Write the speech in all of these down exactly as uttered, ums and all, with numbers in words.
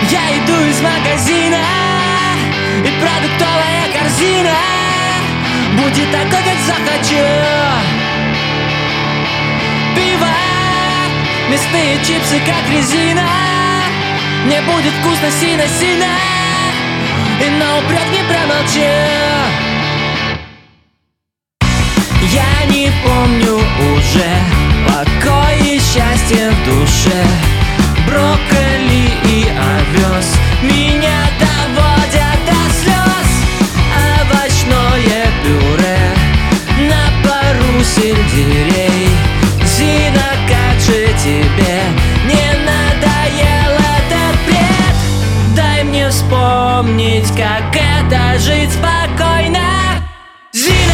Я иду из магазина, и продуктовая корзина будет такой, как захочу. Пиво, мясные чипсы, как резина. Мне будет вкусно сильно-сильно, и на упрек не промолчу. Я не помню уже покой и счастье в душе. Брокколи и овес меня доводят до слез. Овощное пюре на пару сельдерей. Зина, как же тебе не надоел этот бред? Дай мне вспомнить, как это жить спокойно. Зина,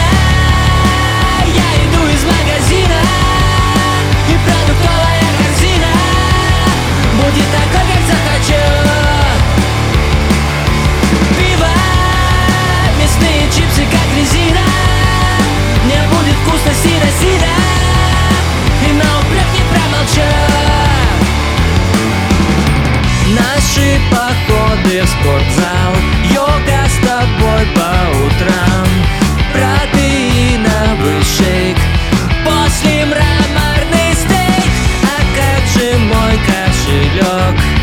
будет такой, как захочу. Пиво, мясные чипсы, как резина. Мне будет вкусно сильно-сильно, и на упрек не промолчу. Наши походы в спортзал, йога с тобой по утрам, протеиновый шейк, после мраморный стейк. А как же мой кошелек?